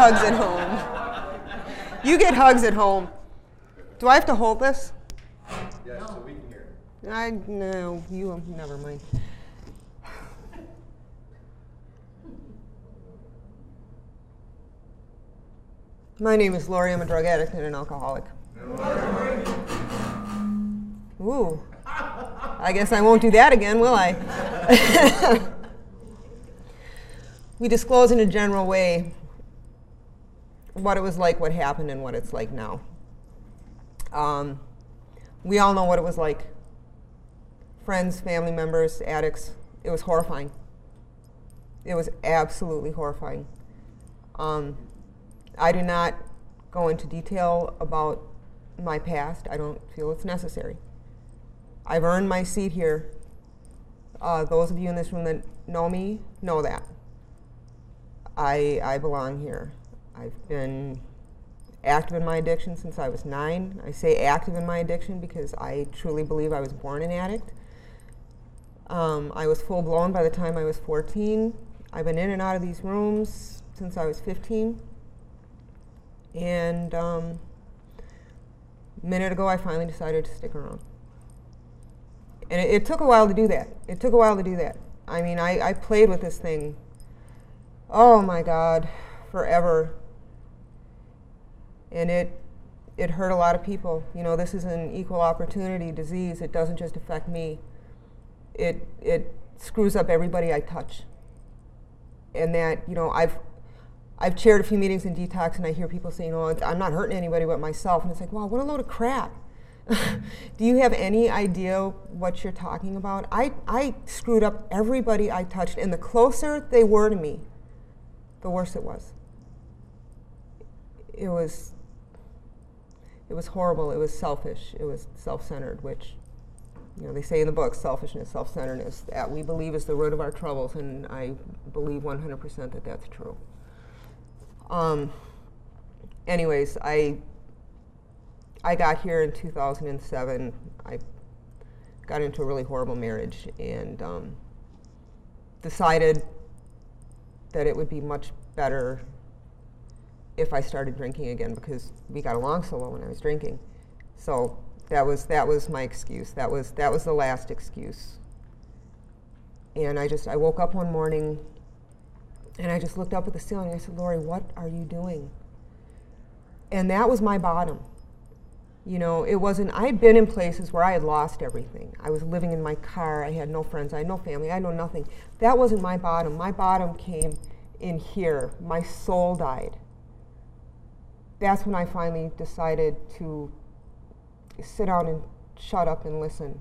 hugs at home. You get hugs at home. Do I have to hold this? Yeah, so we can hear. No, you, never mind. My name is Lori. I'm a drug addict and an alcoholic. Ooh. I guess I won't do that again, will I? We disclose in a general way what it was like, what happened, and what it's like now. We all know what it was like. Friends, family members, addicts. It was horrifying. It was absolutely horrifying. I do not go into detail about my past. I don't feel it's necessary. I've earned my seat here. Those of you in this room that know me know that. I belong here. I've been active in my addiction since I was 9. I say active in my addiction because I truly believe I was born an addict. I was full-blown by the time I was 14. I've been in and out of these rooms since I was 15. And a minute ago, I finally decided to stick around. And it took a while to do that. It took a while to do that. I mean, I played with this thing, oh my God, forever. And it hurt a lot of people. You know, this is an equal opportunity disease. It doesn't just affect me. It screws up everybody I touch. And that, you know, I've chaired a few meetings in detox, and I hear people saying, "Oh, I'm not hurting anybody but myself." And it's like, wow, what a load of crap. Do you have any idea what you're talking about? I screwed up everybody I touched, and the closer they were to me, the worse it was. It was horrible. It was selfish. It was self-centered, which, you know, they say in the book, selfishness, self-centeredness, that we believe is the root of our troubles, and I believe 100% that that's true. Anyways, I got here in 2007. I got into a really horrible marriage and decided that it would be much better if I started drinking again, because we got along so well when I was drinking. So that was my excuse. That was the last excuse. And I woke up one morning and I just looked up at the ceiling and I said, "Lori, what are you doing?" And that was my bottom. You know, it wasn't, I had been in places where I had lost everything. I was living in my car, I had no friends, I had no family, I had no nothing. That wasn't my bottom. My bottom came in here. My soul died. That's when I finally decided to sit down and shut up and listen.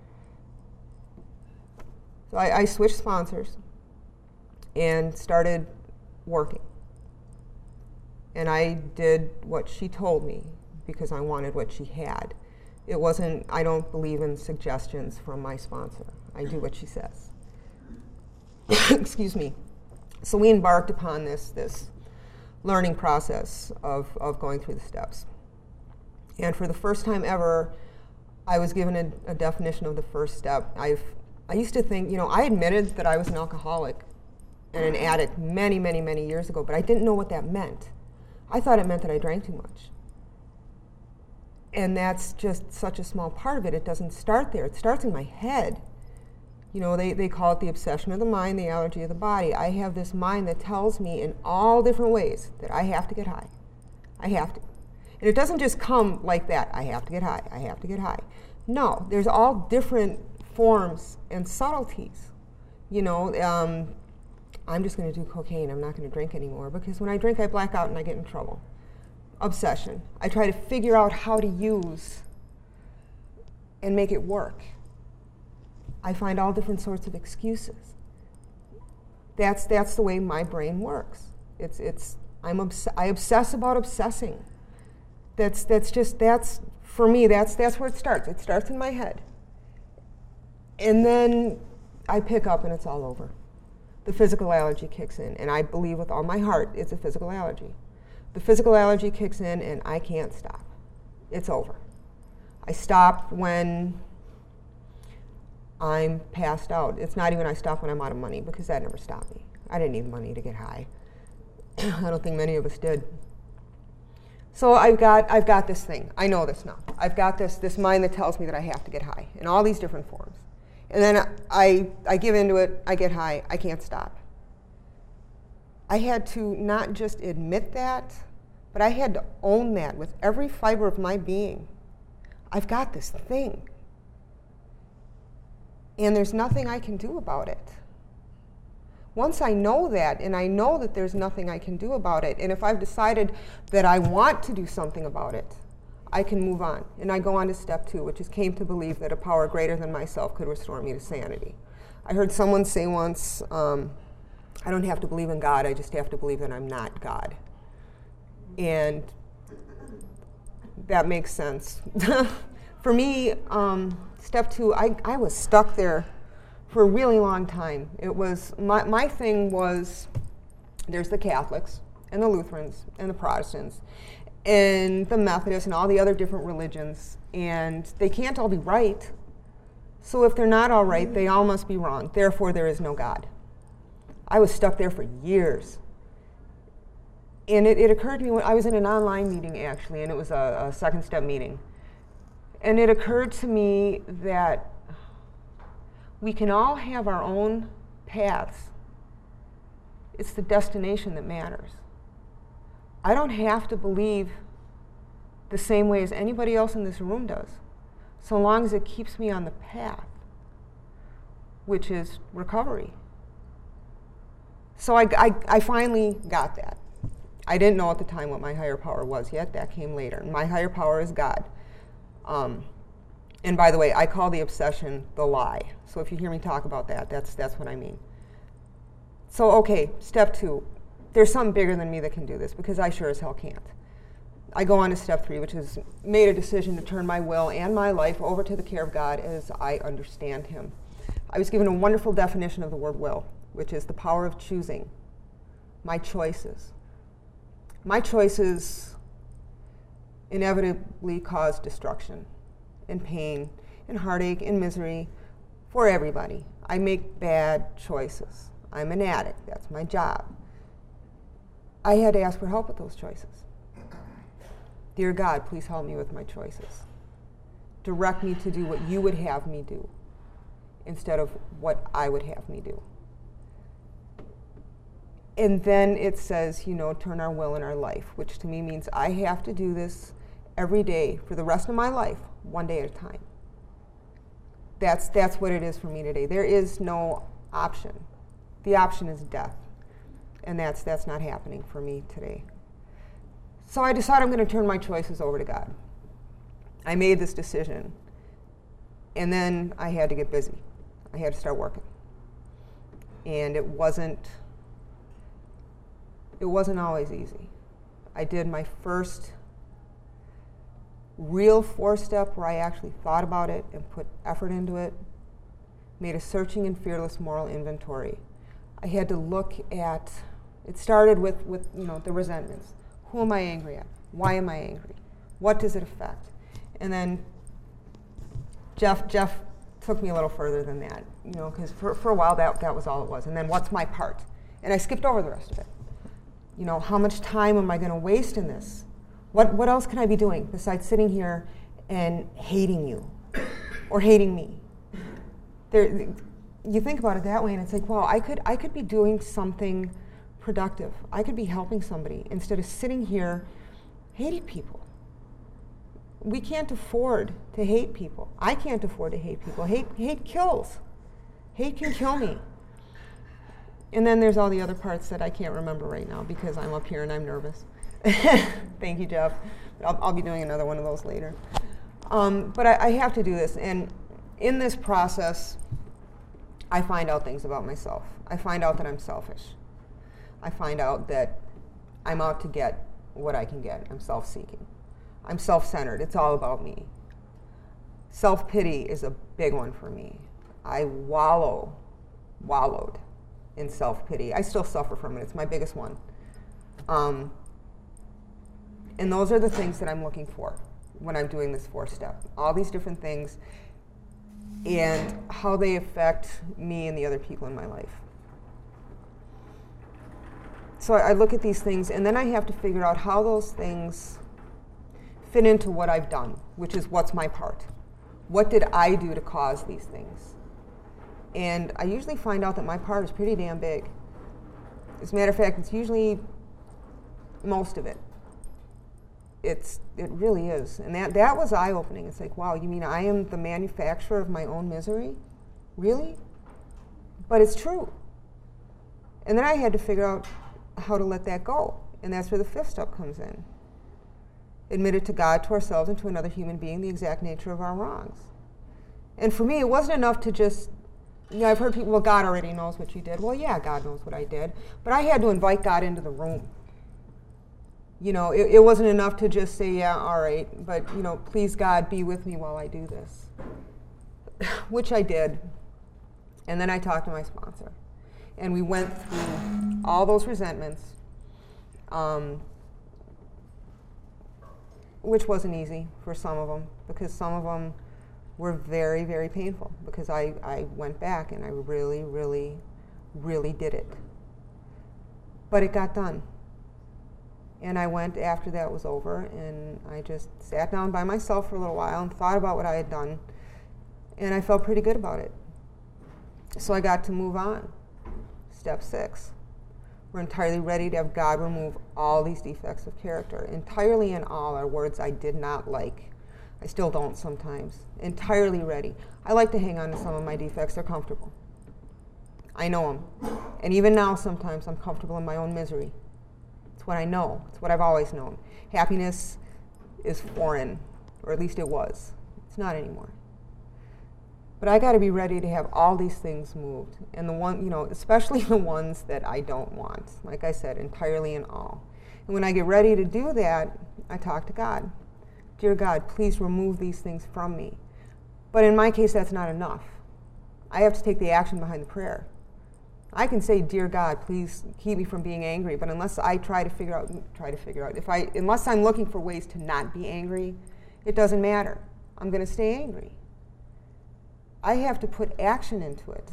So I switched sponsors and started working. And I did what she told me because I wanted what she had. It wasn't, I don't believe in suggestions from my sponsor. I do what she says. Excuse me. So we embarked upon this learning process of going through the steps. And for the first time ever, I was given a definition of the first step. I used to think, you know, I admitted that I was an alcoholic and an addict many, many, many years ago, but I didn't know what that meant. I thought it meant that I drank too much. And that's just such a small part of it. It doesn't start there. It starts in my head. You know, they call it the obsession of the mind, the allergy of the body. I have this mind that tells me in all different ways that I have to get high. I have to. And it doesn't just come like that. I have to get high. I have to get high. No, there's all different forms and subtleties. You know, I'm just going to do cocaine. I'm not going to drink anymore, because when I drink, I black out and I get in trouble. Obsession. I try to figure out how to use and make it work. I find all different sorts of excuses. That's the way my brain works. I obsess about obsessing. That's for me. That's where it starts. It starts in my head, and then I pick up and it's all over. The physical allergy kicks in, and I believe with all my heart it's a physical allergy. The physical allergy kicks in and I can't stop. It's over. I stop when I'm passed out. It's not even I stop when I'm out of money, because that never stopped me. I didn't need money to get high. I don't think many of us did. So I've got this thing. I know this now. I've got this mind that tells me that I have to get high in all these different forms. And then I give into it, I get high, I can't stop. I had to not just admit that, but I had to own that with every fiber of my being. I've got this thing. And there's nothing I can do about it. Once I know that, and I know that there's nothing I can do about it, and if I've decided that I want to do something about it, I can move on. And I go on to step 2, which is came to believe that a power greater than myself could restore me to sanity. I heard someone say once, I don't have to believe in God, I just have to believe that I'm not God. And that makes sense. For me, step 2, I was stuck there for a really long time. It was, my thing was, there's the Catholics and the Lutherans and the Protestants and the Methodists and all the other different religions, and they can't all be right. So if they're not all right, they all must be wrong. Therefore, there is no God. I was stuck there for years. And it occurred to me when I was in an online meeting, actually, and it was a second step meeting. And it occurred to me that we can all have our own paths. It's the destination that matters. I don't have to believe the same way as anybody else in this room does, so long as it keeps me on the path, which is recovery. So I finally got that. I didn't know at the time what my higher power was yet. That came later. My higher power is God. And by the way, I call the obsession the lie. So if you hear me talk about that, that's what I mean. So okay, step 2. There's something bigger than me that can do this, because I sure as hell can't. I go on to step 3, which is made a decision to turn my will and my life over to the care of God as I understand Him. I was given a wonderful definition of the word will, which is the power of choosing. My choices. My choices inevitably cause destruction and pain and heartache and misery for everybody. I make bad choices. I'm an addict. That's my job. I had to ask for help with those choices. Dear God, please help me with my choices. Direct me to do what you would have me do instead of what I would have me do. And then it says, turn our will and our life, which to me means I have to do this every day for the rest of my life, one day at a time. That's what it is for me today. There is no option. The option is death. And that's not happening for me today. So I decided I'm going to turn my choices over to God. I made this decision. And then I had to get busy. I had to start working. And it wasn't always easy. I did my first real 4-step where I actually thought about it and put effort into it, made a searching and fearless moral inventory. I had to look at, it started with the resentments. Who am I angry at? Why am I angry? What does it affect? And then Jeff took me a little further than that, because for a while that was all it was. And then what's my part? And I skipped over the rest of it. How much time am I going to waste in this? What else can I be doing besides sitting here and hating you or hating me? You think about it that way, and it's like, wow, I could be doing something productive. I could be helping somebody instead of sitting here hating people. We can't afford to hate people. I can't afford to hate people. Hate kills. Hate can kill me. And then there's all the other parts that I can't remember right now because I'm up here and I'm nervous. Thank you, Jeff. I'll be doing another one of those later. But I have to do this. And in this process, I find out things about myself. I find out that I'm selfish. I find out that I'm out to get what I can get. I'm self-seeking. I'm self-centered. It's all about me. Self-pity is a big one for me. I wallowed in self-pity. I still suffer from it. It's my biggest one. And those are the things that I'm looking for when I'm doing this 4-step. All these different things and how they affect me and the other people in my life. so I look at these things, and then I have to figure out how those things fit into what I've done, which is what's my part. What did I do to cause these things? And I usually find out that my part is pretty damn big. As a matter of fact, it's usually most of it. It really is. And that was eye-opening. It's like, wow, you mean I am the manufacturer of my own misery? Really? But it's true. And then I had to figure out how to let that go. And that's where the fifth step comes in. Admit it to God, to ourselves, and to another human being, the exact nature of our wrongs. And for me, it wasn't enough to just, I've heard people, well, God already knows what you did. Well, yeah, God knows what I did. But I had to invite God into the room. It wasn't enough to just say, yeah, all right, but, please, God, be with me while I do this. Which I did. And then I talked to my sponsor. And we went through all those resentments, which wasn't easy for some of them, because some of them were very, very painful, because I went back and I really, really, really did it. But it got done. And I went after that was over, and I just sat down by myself for a little while and thought about what I had done, and I felt pretty good about it. So I got to move on. Step 6. We're entirely ready to have God remove all these defects of character. Entirely and all are words I did not like. I still don't sometimes. Entirely ready. I like to hang on to some of my defects. They're comfortable. I know them. And even now, sometimes I'm comfortable in my own misery. It's what I know. It's what I've always known. Happiness is foreign, or at least it was. It's not anymore. But I got to be ready to have all these things moved. And the one, especially the ones that I don't want. Like I said, entirely and all. And when I get ready to do that, I talk to God. Dear God, please remove these things from me. But in my case, that's not enough. I have to take the action behind the prayer. I can say, dear God, please keep me from being angry, but unless I try to figure out, unless I'm looking for ways to not be angry, it doesn't matter. I'm going to stay angry. I have to put action into it.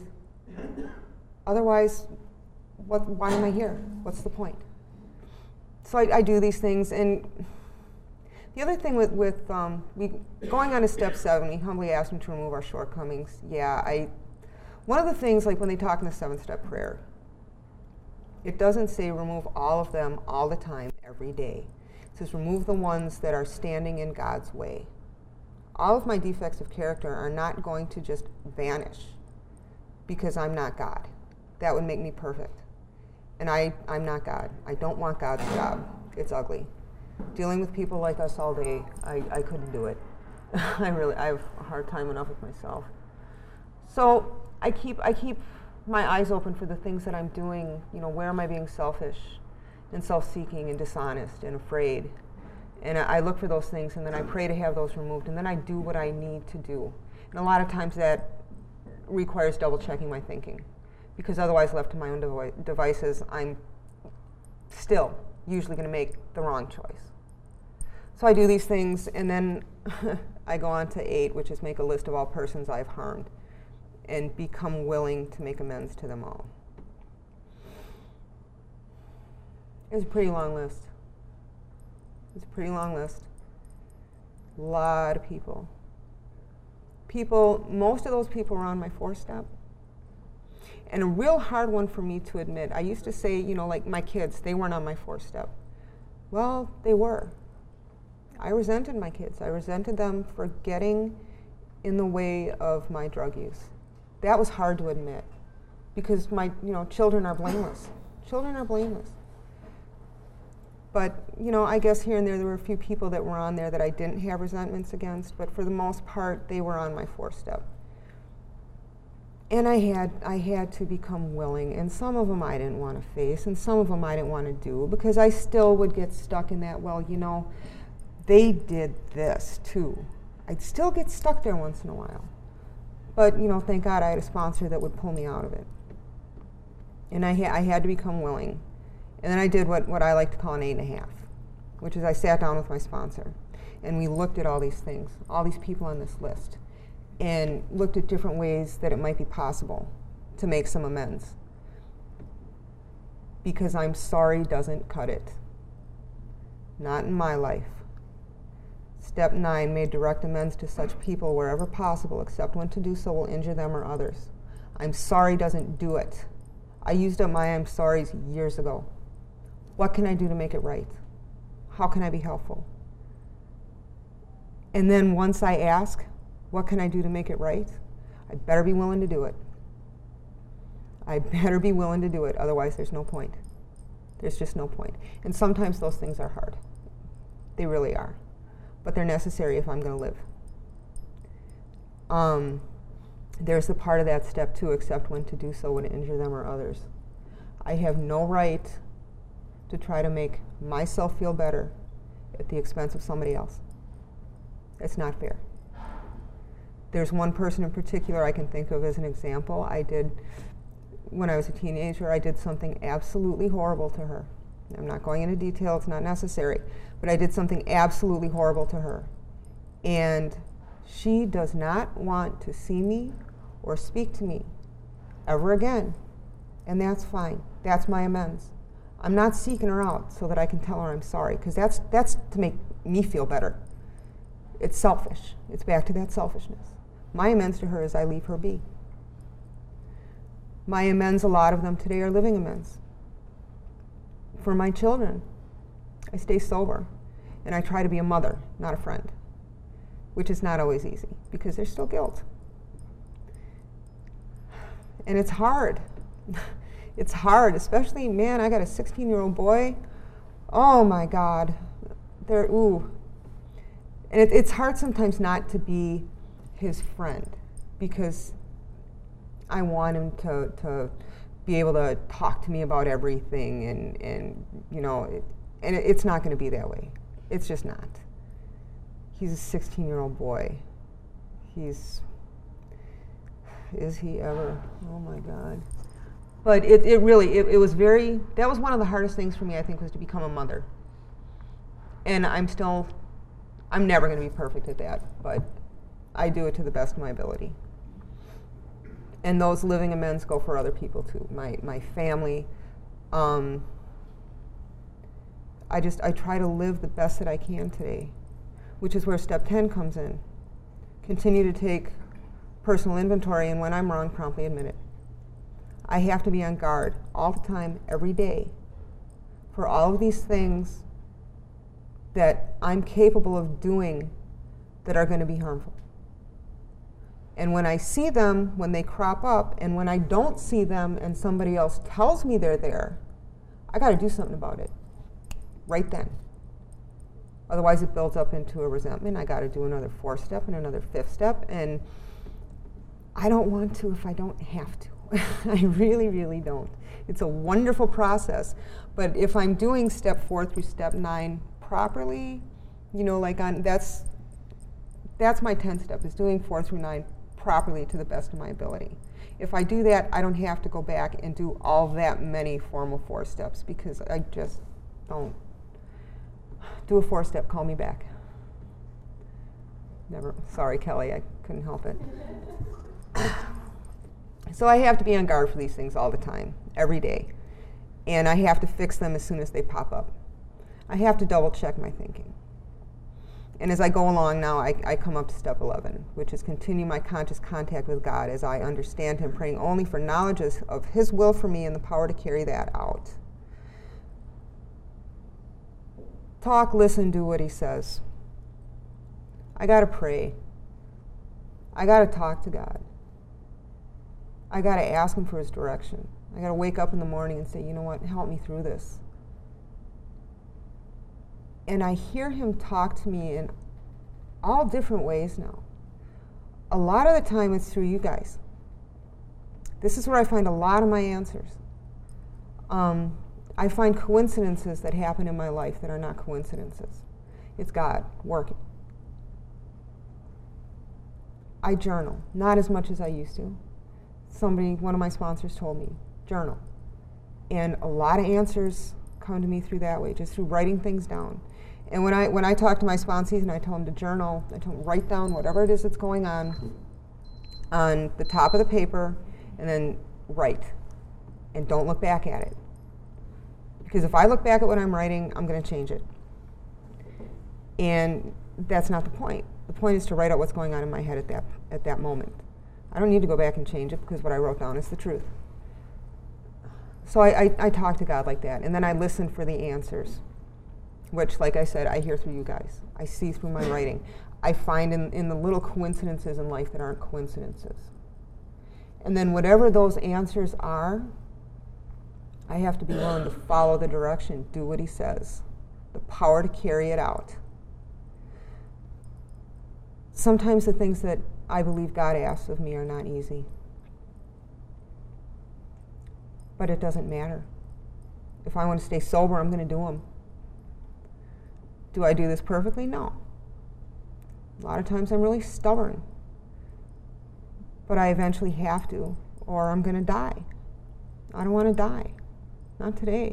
Otherwise, why am I here? What's the point? So I do these things, and the other thing with going on to step 7, we humbly asked him to remove our shortcomings. Yeah, one of the things, like when they talk in the 7-step prayer, it doesn't say remove all of them all the time, every day. It says remove the ones that are standing in God's way. All of my defects of character are not going to just vanish because I'm not God. That would make me perfect. And I'm not God. I don't want God's job. It's ugly. Dealing with people like us all day, I couldn't do it. I have a hard time enough with myself. So I keep my eyes open for the things that I'm doing. Where am I being selfish and self-seeking and dishonest and afraid? And I look for those things, and then I pray to have those removed, and then I do what I need to do. And a lot of times that requires double-checking my thinking, because otherwise, left to my own devices, I'm still usually going to make the wrong choice. So I do these things, and then I go on to 8, which is make a list of all persons I've harmed, and become willing to make amends to them all. It's a pretty long list. It's a pretty long list. A lot of people. Most of those people were on my 4-step. And a real hard one for me to admit. I used to say, like my kids, they weren't on my 4-step. Well, they were. I resented my kids. I resented them for getting in the way of my drug use. That was hard to admit, because my children are blameless. Children are blameless. But, I guess here and there were a few people that were on there that I didn't have resentments against, but for the most part, they were on my 4-step. And I had to become willing, and some of them I didn't want to face, and some of them I didn't want to do, because I still would get stuck in that, they did this too. I'd still get stuck there once in a while. But, thank God I had a sponsor that would pull me out of it. And I had to become willing. And then I did what I like to call an 8.5, which is I sat down with my sponsor, and we looked at all these things, all these people on this list, and looked at different ways that it might be possible to make some amends. because I'm sorry doesn't cut it. Not in my life. Step 9, made direct amends to such people wherever possible, except when to do so will injure them or others. I'm sorry doesn't do it. I used up my I'm sorries years ago. What can I do to make it right? How can I be helpful? And then once I ask, what can I do to make it right? I better be willing to do it. I better be willing to do it, otherwise there's no point. There's just no point. And sometimes those things are hard. They really are. But they're necessary if I'm going to live. There's the part of that step too, except when to do so would injure them or others. I have no right to try to make myself feel better at the expense of somebody else. It's not fair. There's one person in particular I can think of as an example. When I was a teenager, I did something absolutely horrible to her. I'm not going into detail, it's not necessary, but I did something absolutely horrible to her. And she does not want to see me or speak to me ever again. And that's fine. That's my amends. I'm not seeking her out so that I can tell her I'm sorry, because that's to make me feel better. It's selfish. It's back to that selfishness. My amends to her is I leave her be. My amends, a lot of them today, are living amends. For my children, I stay sober, and I try to be a mother, not a friend, which is not always easy, because there's still guilt. And it's hard. It's hard, especially, man, I got a 16-year-old boy. Oh my God. And it's hard sometimes not to be his friend, because I want him to be able to talk to me about everything, and you know, it's not going to be that way. It's just not. He's a 16-year-old boy. Is he ever? Oh my God. But it really was very, that was one of the hardest things for me, I think, was to become a mother. And I'm never going to be perfect at that, but I do it to the best of my ability. And those living amends go for other people too. My family. I try to live the best that I can today, which is where step 10 comes in. Continue to take personal inventory, and when I'm wrong, promptly admit it. I have to be on guard all the time, every day, for all of these things that I'm capable of doing that are going to be harmful. And when I see them, when they crop up, and when I don't see them and somebody else tells me they're there, I got to do something about it right then. Otherwise it builds up into a resentment. I got to do another 4th step and another 5th step, and I don't want to if I don't have to. I really, really don't. It's a wonderful process, but if I'm doing step 4 through step 9 properly, you know, that's my 10th step, is doing 4 through 9 properly to the best of my ability. If I do that, I don't have to go back and do all that many formal 4 steps, because I just don't. Do a 4-step, call me back. Never. Sorry, Kelly, I couldn't help it. So I have to be on guard for these things all the time, every day. And I have to fix them as soon as they pop up. I have to double check my thinking. And as I go along now, I come up to step 11, which is continue my conscious contact with God as I understand Him, praying only for knowledge of His will for me and the power to carry that out. Talk, listen, do what He says. I got to pray. I got to talk to God. I got to ask Him for His direction. I got to wake up in the morning and say, you know what, help me through this. And I hear Him talk to me in all different ways now. A lot of the time it's through you guys. This is where I find a lot of my answers. I find coincidences that happen in my life that are not coincidences. It's God working. I journal, not as much as I used to. One of my sponsors told me, journal. And a lot of answers come to me through that way, just through writing things down. And when I talk to my sponsees and I tell them to journal, I tell them write down whatever it is that's going on the top of the paper, and then write. And don't look back at it. Because if I look back at what I'm writing, I'm going to change it. And that's not the point. The point is to write out what's going on in my head at that moment. I don't need to go back and change it because what I wrote down is the truth. So I talk to God like that, and then I listen for the answers, which, like I said, I hear through you guys. I see through my writing. I find in the little coincidences in life that aren't coincidences. And then whatever those answers are, I have to be willing to follow the direction, do what he says, the power to carry it out. Sometimes the things that I believe God asks of me are not easy. But it doesn't matter. If I want to stay sober, I'm going to do them. Do I do this perfectly? No. A lot of times I'm really stubborn. But I eventually have to, or I'm going to die. I don't want to die. Not today.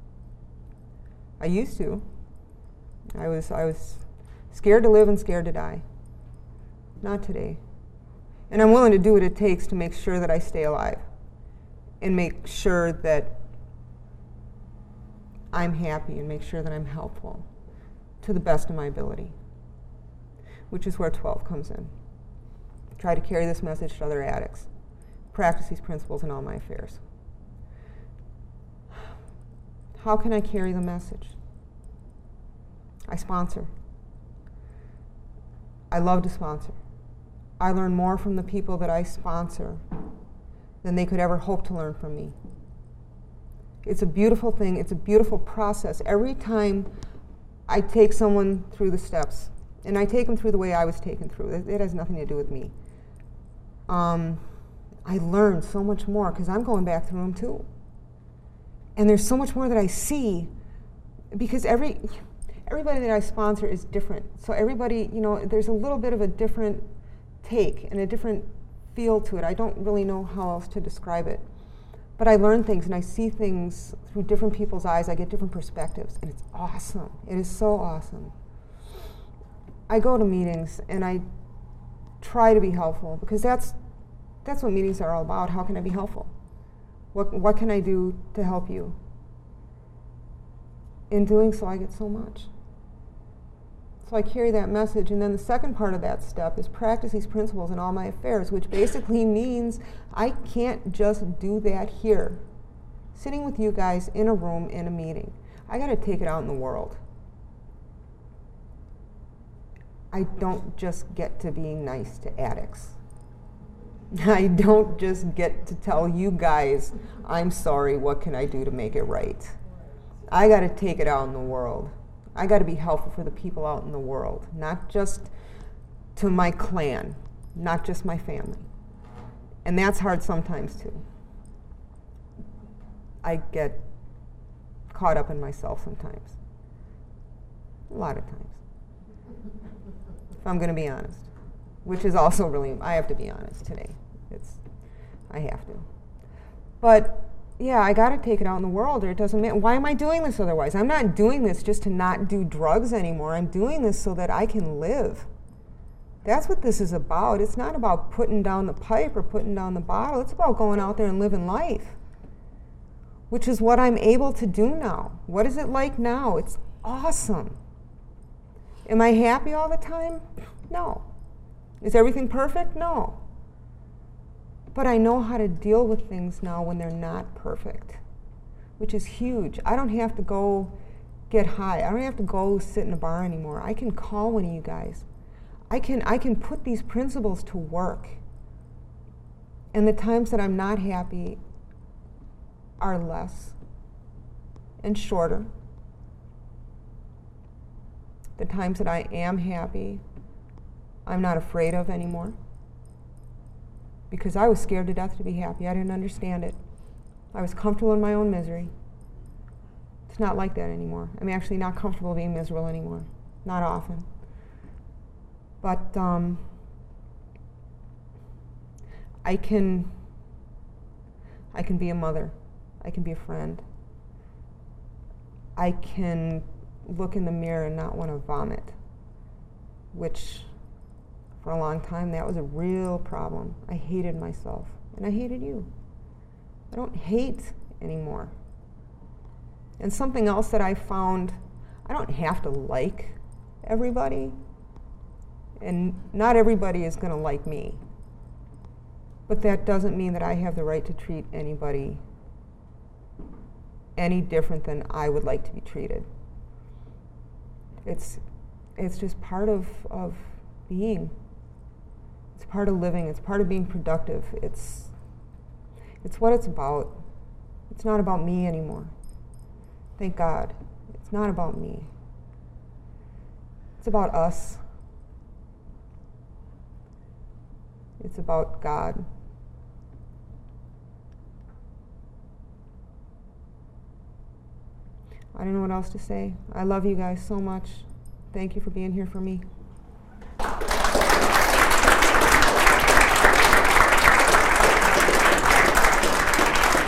I used to. I was scared to live and scared to die. Not today. And I'm willing to do what it takes to make sure that I stay alive and make sure that I'm happy and make sure that I'm helpful to the best of my ability, which is where 12 comes in. Try to carry this message to other addicts. Practice these principles in all my affairs. How can I carry the message? I sponsor. I love to sponsor. I learn more from the people that I sponsor than they could ever hope to learn from me. It's a beautiful thing. It's a beautiful process. Every time I take someone through the steps, and I take them through the way I was taken through, it has nothing to do with me. I learn so much more because I'm going back through them too. And there's so much more that I see because everybody that I sponsor is different. So everybody, there's a little bit of a different take and a different feel to it. I don't really know how else to describe it. But I learn things and I see things through different people's eyes. I get different perspectives, and it's awesome. It is so awesome. I go to meetings and I try to be helpful because that's what meetings are all about. How can I be helpful? What can I do to help you? In doing so, I get so much. So I carry that message, and then the second part of that step is practice these principles in all my affairs, which basically means I can't just do that here. Sitting with you guys in a room in a meeting. I got to take it out in the world. I don't just get to being nice to addicts. I don't just get to tell you guys, I'm sorry, what can I do to make it right? I got to take it out in the world. I got to be helpful for the people out in the world, not just to my clan, not just my family. And that's hard sometimes too. I get caught up in myself sometimes. A lot of times. If I'm going to be honest. Which is also really, I have to be honest today. I have to. But yeah, I got to take it out in the world or it doesn't matter. Why am I doing this otherwise? I'm not doing this just to not do drugs anymore. I'm doing this so that I can live. That's what this is about. It's not about putting down the pipe or putting down the bottle. It's about going out there and living life, which is what I'm able to do now. What is it like now? It's awesome. Am I happy all the time? No. Is everything perfect? No. But I know how to deal with things now when they're not perfect, which is huge. I don't have to go get high. I don't have to go sit in a bar anymore. I can call one of you guys. I can put these principles to work. And the times that I'm not happy are less and shorter. The times that I am happy, I'm not afraid of anymore. Because I was scared to death to be happy. I didn't understand it. I was comfortable in my own misery. It's not like that anymore. I'm actually not comfortable being miserable anymore. Not often. But I can be a mother. I can be a friend. I can look in the mirror and not want to vomit, which for a long time, that was a real problem. I hated myself, and I hated you. I don't hate anymore. And something else that I found, I don't have to like everybody, and not everybody is going to like me. But that doesn't mean that I have the right to treat anybody any different than I would like to be treated. It's just part of being. It's part of living. It's part of being productive. It's what it's about. It's not about me anymore. Thank God. It's not about me. It's about us. It's about God. I don't know what else to say. I love you guys so much. Thank you for being here for me.